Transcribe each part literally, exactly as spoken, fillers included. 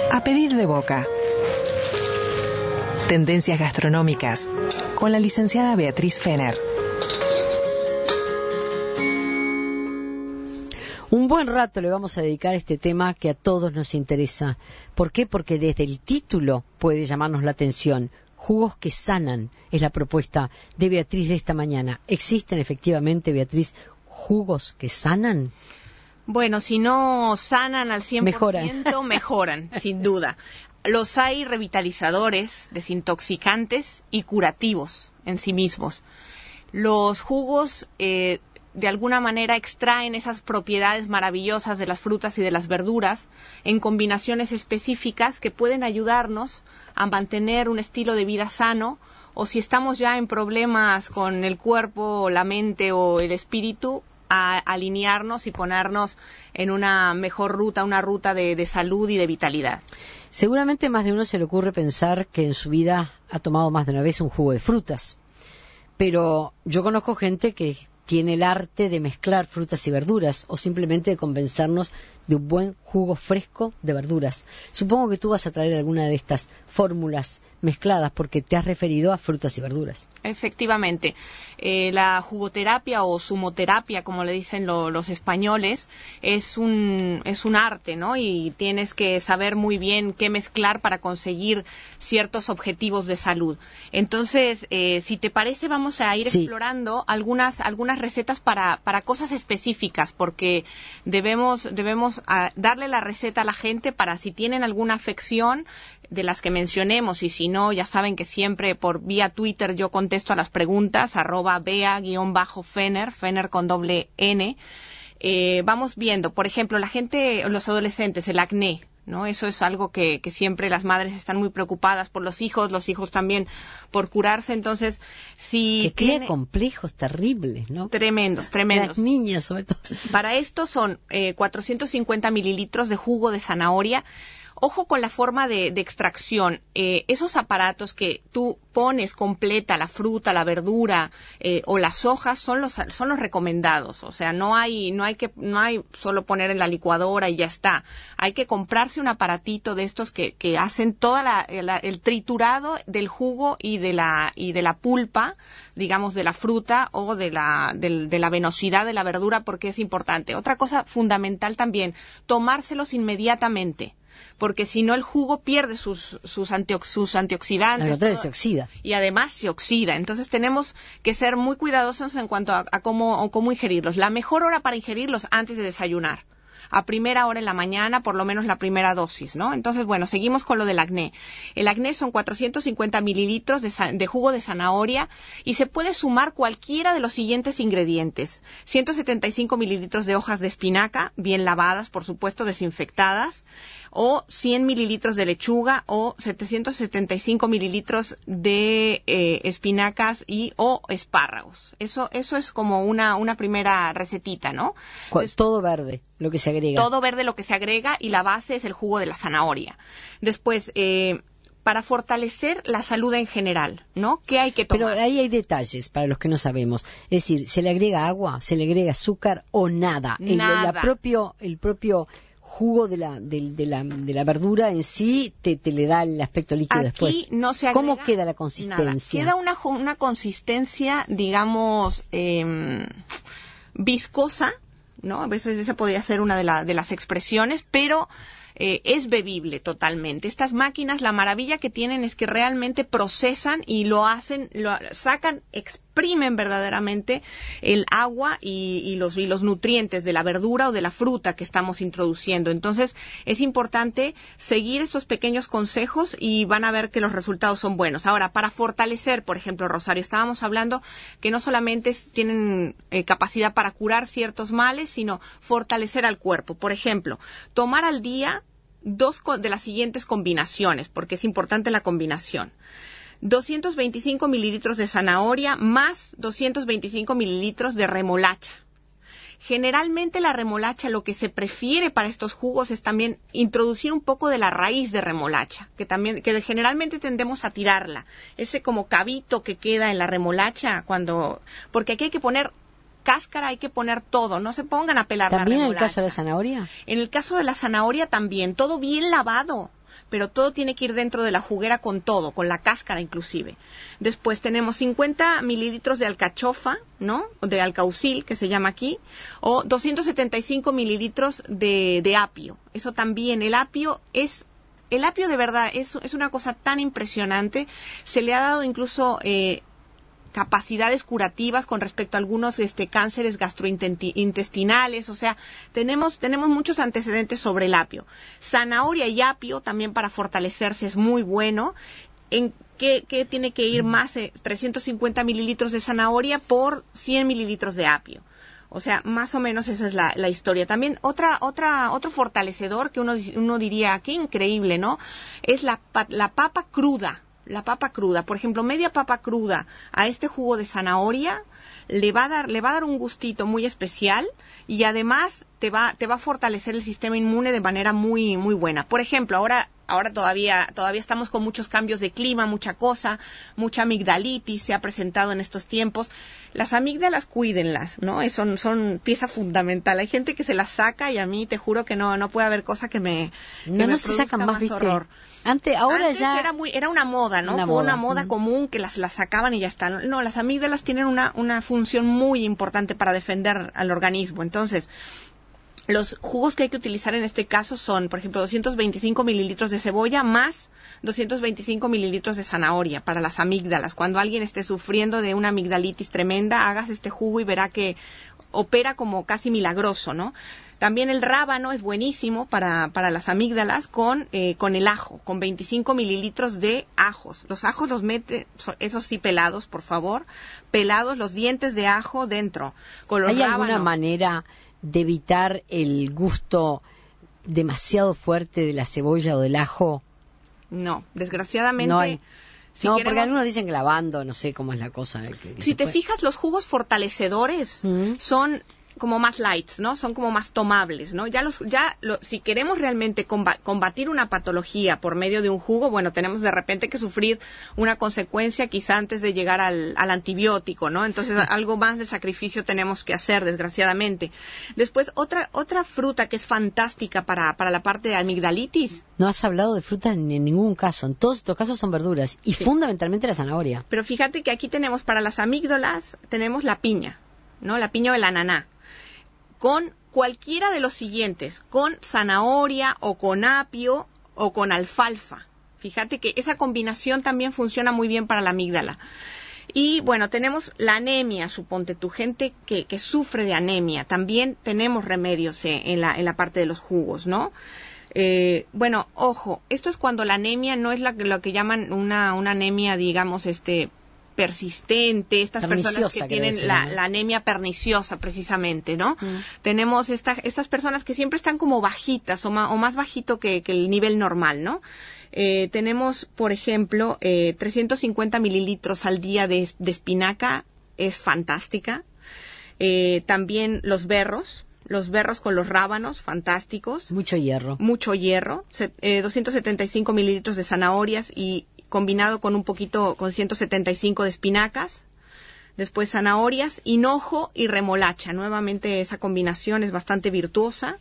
A pedir de boca. Tendencias gastronómicas con la licenciada Beatriz Fenner. Un buen rato le vamos a dedicar a este tema que a todos nos interesa. ¿Por qué? Porque desde el título puede llamarnos la atención. Jugos que sanan es la propuesta de Beatriz de esta mañana. ¿Existen efectivamente, Beatriz, jugos que sanan? Bueno, si no sanan al cien por ciento, mejoran, mejoran sin duda. Los hay revitalizadores, desintoxicantes y curativos en sí mismos. Los jugos eh, de alguna manera extraen esas propiedades maravillosas de las frutas y de las verduras en combinaciones específicas que pueden ayudarnos a mantener un estilo de vida sano, o si estamos ya en problemas con el cuerpo, la mente o el espíritu, a alinearnos y ponernos en una mejor ruta, una ruta de, de salud y de vitalidad. Seguramente más de uno se le ocurre pensar que en su vida ha tomado más de una vez un jugo de frutas, pero yo conozco gente que tiene el arte de mezclar frutas y verduras o simplemente de convencernos de un buen jugo fresco de verduras. Supongo que tú vas a traer alguna de estas fórmulas mezcladas porque te has referido a frutas y verduras. Efectivamente. Eh, la jugoterapia o zumoterapia, como le dicen lo, los españoles, es un, es un arte, ¿no? Y tienes que saber muy bien qué mezclar para conseguir ciertos objetivos de salud. Entonces, eh, si te parece, vamos a ir sí. explorando algunas, algunas recetas para, para cosas específicas, porque debemos, debemos a darle la receta a la gente para si tienen alguna afección de las que mencionemos, y si no, ya saben que siempre por vía Twitter yo contesto a las preguntas, arroba bea-fener, fener con doble N. Eh, vamos viendo, por ejemplo, la gente, los adolescentes, el acné, ¿no? Eso es algo que, que siempre las madres están muy preocupadas por los hijos, los hijos también por curarse. Entonces, si que crea tiene... complejos terribles, ¿no? Tremendos, tremendos. Las niñas, sobre todo. Para esto son eh, cuatrocientos cincuenta mililitros de jugo de zanahoria. Ojo con la forma de, de extracción. Eh, esos aparatos que tú pones completa la fruta, la verdura eh, o las hojas son los son los recomendados. O sea, no hay no hay que no hay solo poner en la licuadora y ya está. Hay que comprarse un aparatito de estos que, que hacen toda la, la el triturado del jugo y de la y de la pulpa, digamos, de la fruta o de la de, de la venosidad de la verdura, porque es importante. Otra cosa fundamental también, tomárselos inmediatamente, porque si no el jugo pierde sus sus, antiox, sus antioxidantes. Todo, se oxida. Y además se oxida. Entonces tenemos que ser muy cuidadosos en cuanto a, a cómo, a cómo ingerirlos. La mejor hora para ingerirlos antes de desayunar. A primera hora en la mañana, por lo menos la primera dosis, ¿no? Entonces, bueno, seguimos con lo del acné. El acné son cuatrocientos cincuenta mililitros de, de jugo de zanahoria y se puede sumar cualquiera de los siguientes ingredientes. ciento setenta y cinco mililitros de hojas de espinaca, bien lavadas, por supuesto, desinfectadas, o cien mililitros de lechuga, o setecientos setenta y cinco mililitros de eh, espinacas y o espárragos. Eso eso es como una una primera recetita, ¿no? Entonces, todo verde, lo que se agrega. Todo verde lo que se agrega, y la base es el jugo de la zanahoria. Después, eh, para fortalecer la salud en general, ¿no? ¿Qué hay que tomar? Pero ahí hay detalles para los que no sabemos. Es decir, ¿se le agrega agua, se le agrega azúcar o nada? Nada. El, la propio, el propio jugo de la, de, de la, de la verdura en sí te, te le da el aspecto líquido. Aquí después. No se agrega. ¿Cómo queda la consistencia? Nada. Queda una, una consistencia, digamos, eh, viscosa, ¿no? A veces esa podría ser una de, la, de las expresiones, pero eh, es bebible totalmente. Estas máquinas, la maravilla que tienen es que realmente procesan y lo hacen, lo sacan, exprimen verdaderamente el agua y, y, los, y los nutrientes de la verdura o de la fruta que estamos introduciendo. Entonces, es importante seguir estos pequeños consejos y van a ver que los resultados son buenos. Ahora, para fortalecer, por ejemplo, Rosario, estábamos hablando que no solamente tienen eh, capacidad para curar ciertos males, sino fortalecer al cuerpo. Por ejemplo, tomar al día dos de las siguientes combinaciones, porque es importante la combinación. doscientos veinticinco mililitros de zanahoria más doscientos veinticinco mililitros de remolacha. Generalmente la remolacha, lo que se prefiere para estos jugos es también introducir un poco de la raíz de remolacha, que también, que generalmente tendemos a tirarla. Ese como cabito que queda en la remolacha cuando, porque aquí hay que poner cáscara, hay que poner todo, no se pongan a pelar la remolacha. ¿También en el caso de la zanahoria? En el caso de la zanahoria también, todo bien lavado. pero todo tiene que ir dentro de la juguera con todo, con la cáscara inclusive. Después tenemos cincuenta mililitros de alcachofa, ¿no? De alcaucil, que se llama aquí, o doscientos setenta y cinco mililitros de, de apio. Eso también, el apio es... El apio de verdad es, es una cosa tan impresionante. Se le ha dado incluso eh, capacidades curativas con respecto a algunos este, cánceres gastrointestinales. O sea, tenemos, tenemos muchos antecedentes sobre el apio. Zanahoria y apio también para fortalecerse es muy bueno. ¿En qué, qué tiene que ir más? Eh, trescientos cincuenta mililitros de zanahoria por cien mililitros de apio. O sea, más o menos esa es la, la historia. También otra, otra, otro fortalecedor que uno, uno diría, qué increíble, ¿no? Es la, la papa cruda. La papa cruda. Por ejemplo, media papa cruda a este jugo de zanahoria le va a dar, le va a dar un gustito muy especial y además te va, te va a fortalecer el sistema inmune de manera muy, muy buena. Por ejemplo, ahora, ahora todavía, todavía estamos con muchos cambios de clima, mucha cosa, mucha amigdalitis se ha presentado en estos tiempos. Las amígdalas, cuídenlas, ¿no? Son, son pieza fundamental. Hay gente que se las saca y a mí te juro que no, no puede haber cosa que me, que no, me no se sacan más, ¿viste? horror. Antes, ahora Antes ya era muy, era una moda, ¿no? Una Fue moda. una moda Mm. común que las, las sacaban y ya está. No, las amígdalas tienen una, una función muy importante para defender al organismo. Entonces, los jugos que hay que utilizar en este caso son, por ejemplo, doscientos veinticinco mililitros de cebolla más doscientos veinticinco mililitros de zanahoria para las amígdalas. Cuando alguien esté sufriendo de una amigdalitis tremenda, hagas este jugo y verá que opera como casi milagroso, ¿no? También el rábano es buenísimo para, para las amígdalas con, eh, con el ajo, con veinticinco mililitros de ajos. Los ajos los mete, esos sí pelados, por favor, pelados, los dientes de ajo dentro. Con los ¿Hay rábanos. alguna manera de evitar el gusto demasiado fuerte de la cebolla o del ajo? No, desgraciadamente. No hay. Si no, queremos, porque algunos dicen que lavando, no sé cómo es la cosa. Que, que si se te puede. fijas, los jugos fortalecedores ¿Mm? son como más lights, ¿no? Son como más tomables, ¿no? Ya los, ya lo, si queremos realmente combatir una patología por medio de un jugo, bueno, tenemos de repente que sufrir una consecuencia quizá antes de llegar al, al antibiótico, ¿no? Entonces algo más de sacrificio tenemos que hacer, desgraciadamente. Después, otra, otra fruta que es fantástica para, para la parte de amigdalitis. No has hablado de frutas en ningún caso. En todos estos casos son verduras. Y Sí. fundamentalmente la zanahoria. Pero fíjate que aquí tenemos para las amígdalas, tenemos la piña, ¿no? La piña o el ananá. Con cualquiera de los siguientes, con zanahoria o con apio o con alfalfa. Fíjate que esa combinación también funciona muy bien para la amígdala. Y bueno, tenemos la anemia, suponte tu gente que, que sufre de anemia. También tenemos remedios eh, en, la, en la parte de los jugos, ¿no? Eh, bueno, ojo, esto es cuando la anemia no es la, lo que llaman una, una anemia, digamos, este... persistente, estas personas que tienen decir, la, ¿no? la anemia perniciosa precisamente, ¿no? Mm. Tenemos esta, estas personas que siempre están como bajitas o, ma, o más bajito que, que el nivel normal, ¿no? Eh, tenemos, por ejemplo, eh, trescientos cincuenta mililitros al día de, de espinaca, es fantástica. Eh, también los berros, los berros con los rábanos, fantásticos. Mucho hierro. Mucho hierro, se, eh, doscientos setenta y cinco mililitros de zanahorias y combinado con un poquito, con ciento setenta y cinco de espinacas, después zanahorias, hinojo y remolacha. Nuevamente esa combinación es bastante virtuosa.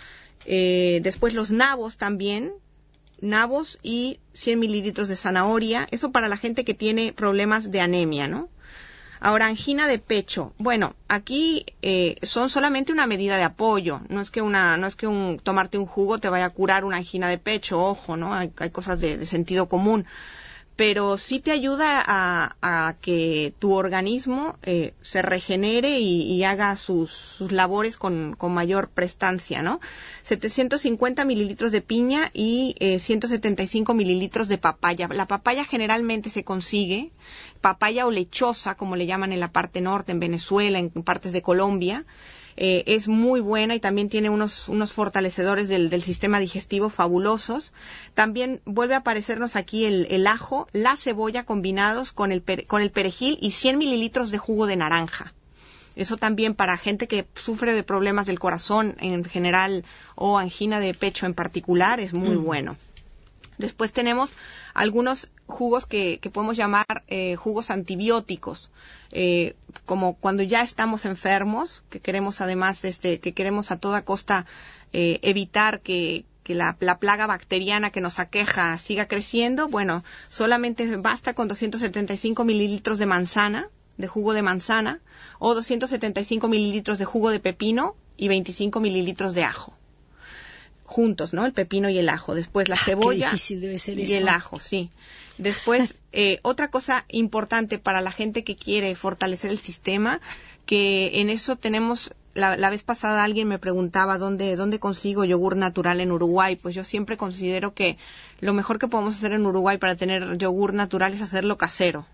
Eh, después los nabos también, nabos y cien mililitros de zanahoria. Eso para la gente que tiene problemas de anemia, ¿no? Ahora, angina de pecho. Bueno, aquí eh, son solamente una medida de apoyo. No es que una, no es que un tomarte un jugo te vaya a curar una angina de pecho. Ojo, ¿no? Hay, hay cosas de, de sentido común. Pero sí te ayuda a, a que tu organismo eh, se regenere y, y haga sus, sus labores con, con mayor prestancia, ¿no? setecientos cincuenta mililitros de piña y eh, ciento setenta y cinco mililitros de papaya. La papaya generalmente se consigue, papaya o lechosa, como le llaman en la parte norte, en Venezuela, en partes de Colombia. Eh, es muy buena y también tiene unos, unos fortalecedores del, del sistema digestivo fabulosos. También vuelve a aparecernos aquí el, el ajo, la cebolla combinados con el, per, con el perejil y cien mililitros de jugo de naranja. Eso también para gente que sufre de problemas del corazón en general o angina de pecho en particular es muy mm. bueno. Después tenemos algunos jugos que, que podemos llamar eh, jugos antibióticos, eh, como cuando ya estamos enfermos, que queremos además, este, que queremos a toda costa eh, evitar que, que la, la plaga bacteriana que nos aqueja siga creciendo, bueno, solamente basta con doscientos setenta y cinco mililitros de manzana, de jugo de manzana, o doscientos setenta y cinco mililitros de jugo de pepino y veinticinco mililitros de ajo. Juntos, ¿no? El pepino y el ajo. Después la cebolla Qué difícil debe ser y eso. el ajo, sí. Después, eh, otra cosa importante para la gente que quiere fortalecer el sistema, que en eso tenemos, la, la vez pasada alguien me preguntaba dónde, dónde consigo yogur natural en Uruguay. Pues yo siempre considero que lo mejor que podemos hacer en Uruguay para tener yogur natural es hacerlo casero.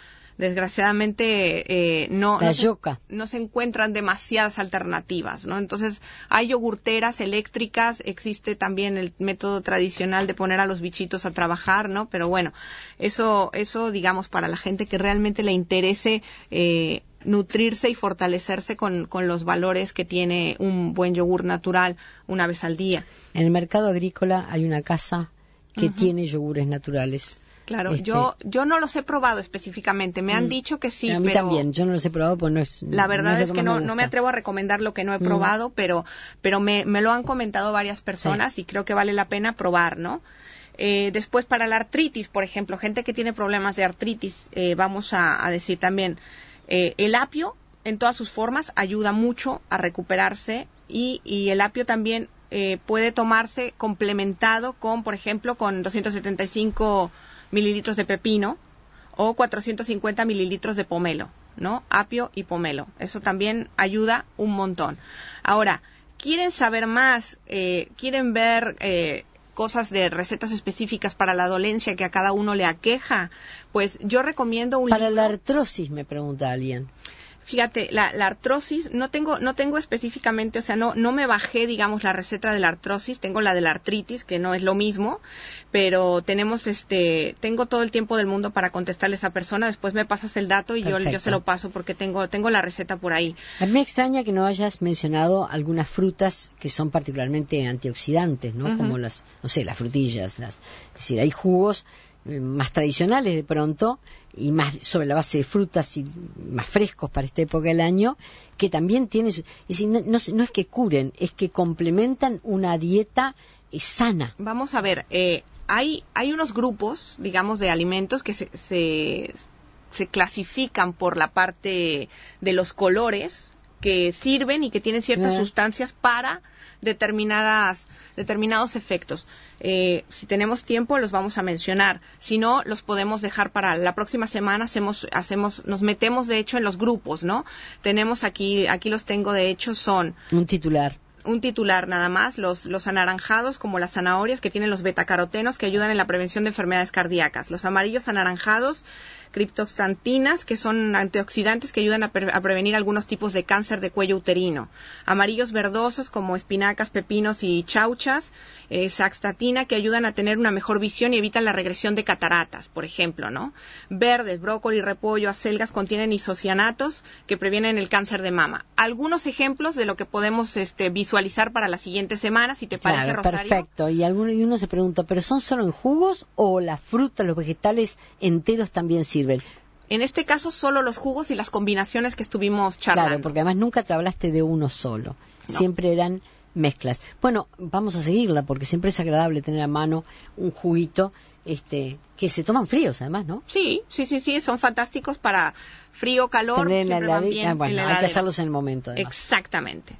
Desgraciadamente eh, no, no, se, no se encuentran demasiadas alternativas, ¿no? Entonces hay yogurteras eléctricas, existe también el método tradicional de poner a los bichitos a trabajar, ¿no? Pero bueno, eso, eso digamos para la gente que realmente le interese eh, nutrirse y fortalecerse con, con los valores que tiene un buen yogur natural una vez al día. En el mercado agrícola hay una casa que uh-huh. tiene yogures naturales. Claro, este... yo yo no los he probado específicamente, me han mm. dicho que sí, a mí pero también, yo no los he probado porque no es... La verdad no es, es que no, me no me atrevo a recomendar lo que no he mm. probado, pero pero me, me lo han comentado varias personas sí. y creo que vale la pena probar, ¿no? Eh, después para la artritis, por ejemplo, gente que tiene problemas de artritis, eh, vamos a, a decir también, eh, el apio en todas sus formas ayuda mucho a recuperarse y, y el apio también eh, puede tomarse complementado con, por ejemplo, con doscientos setenta y cinco mililitros de pepino o cuatrocientos cincuenta mililitros de pomelo, ¿no? Apio y pomelo. Eso también ayuda un montón. Ahora, ¿quieren saber más? Eh, ¿Quieren ver eh, cosas de recetas específicas para la dolencia que a cada uno le aqueja? Pues yo recomiendo un Para libro. la artrosis, me pregunta alguien. Fíjate, la, la artrosis, no tengo, no tengo específicamente, o sea, no, no me bajé, digamos, la receta de la artrosis, tengo la de la artritis, que no es lo mismo, pero tenemos, este, tengo todo el tiempo del mundo para contestarle a esa persona, después me pasas el dato y yo, yo se lo paso porque tengo, tengo la receta por ahí. A mí me extraña que no hayas mencionado algunas frutas que son particularmente antioxidantes, ¿no? Uh-huh. Como las, no sé, las frutillas, las, es decir, hay jugos más tradicionales de pronto y más sobre la base de frutas y más frescos para esta época del año que también tienen, es decir, no, no, no es que curen, es que complementan una dieta eh, sana. Vamos a ver, eh, hay hay unos grupos, digamos, de alimentos que se, se se clasifican por la parte de los colores que sirven y que tienen ciertas eh. sustancias para determinadas determinados efectos. Eh, si tenemos tiempo los vamos a mencionar, si no los podemos dejar para la próxima semana. Hacemos hacemos nos metemos de hecho en los grupos, ¿no? Tenemos aquí aquí los tengo de hecho, son un titular un titular nada más, los los anaranjados como las zanahorias que tienen los betacarotenos que ayudan en la prevención de enfermedades cardíacas, los amarillos anaranjados criptoxantinas, que son antioxidantes que ayudan a, pre- a prevenir algunos tipos de cáncer de cuello uterino. Amarillos verdosos como espinacas, pepinos y chauchas, eh, saxatina, que ayudan a tener una mejor visión y evitan la regresión de cataratas, por ejemplo, ¿no? Verdes, brócoli, repollo, acelgas contienen isocianatos que previenen el cáncer de mama. Algunos ejemplos de lo que podemos este, visualizar para la siguiente semana, si te parece, claro, Rosario. Perfecto. Y, alguno, y uno se pregunta, ¿pero son solo en jugos o la fruta, los vegetales enteros también sirven? En este caso, solo los jugos y las combinaciones que estuvimos charlando. Claro, porque además nunca te hablaste de uno solo. No. Siempre eran mezclas. Bueno, vamos a seguirla porque siempre es agradable tener a mano un juguito este, que se toman fríos, además, ¿no? Sí, sí, sí, sí, son fantásticos para frío, calor. Tener en la heladera, ah, bueno, hay que hacerlos en el momento, además. Exactamente.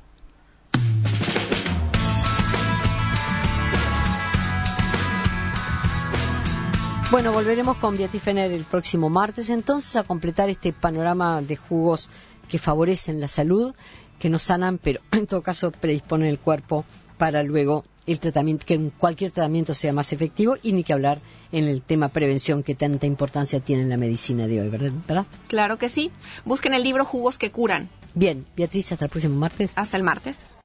Bueno, volveremos con Beatriz Fener el próximo martes, entonces, a completar este panorama de jugos que favorecen la salud, que nos sanan, pero en todo caso predisponen el cuerpo para luego el tratamiento, que cualquier tratamiento sea más efectivo, y ni que hablar en el tema prevención que tanta importancia tiene en la medicina de hoy, ¿verdad? ¿verdad? Claro que sí. Busquen el libro Jugos que curan. Bien, Beatriz, hasta el próximo martes. Hasta el martes.